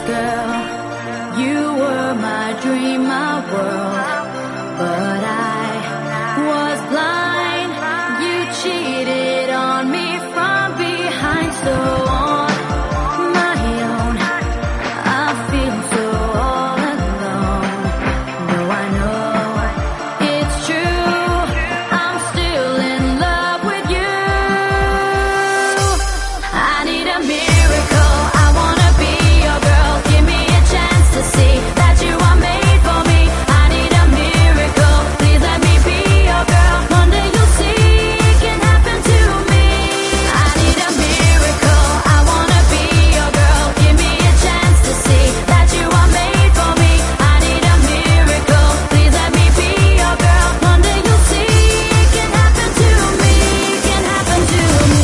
girl. You were my dream, my world. But I was blind. You cheated on me from behind. So on my own, I feel so all alone. Though I know it's true, I'm still in love with you. I need a miracle. I wanna be your girl. Give me a chance to see that you are made for me. I need a miracle. Please let me be your girl. One day you'll see it can happen to me. I need a miracle. I wanna be your girl. Give me a chance to see that you are made for me. I need a miracle. Please let me be your girl. One day you'll see it can happen to me. It can happen to me.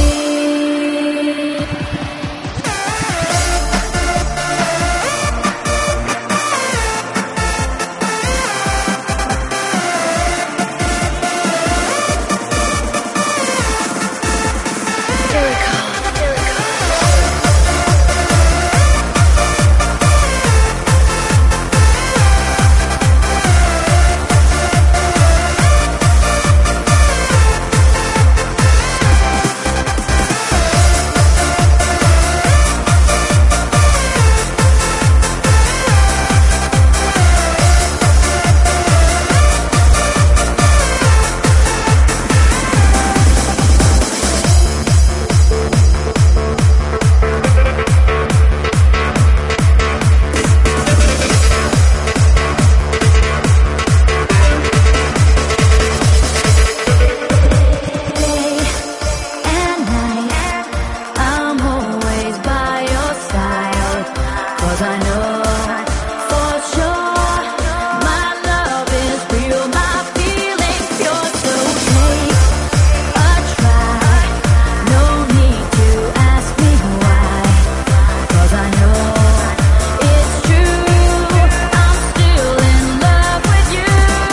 And night, I'm always by your side. 'Cause I know for sure my love is real, my feelings pure. So take a try, no need to ask me why. 'Cause I know it's true, I'm still in love with you.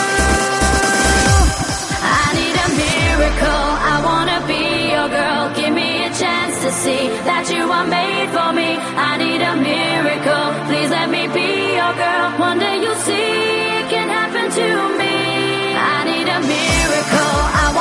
I need a miracle. I wanna be your girl. Give me a chance to see that you are made for me. I need a miracle. Please let me be your girl. One day you'll see it can happen to me. I need a miracle. I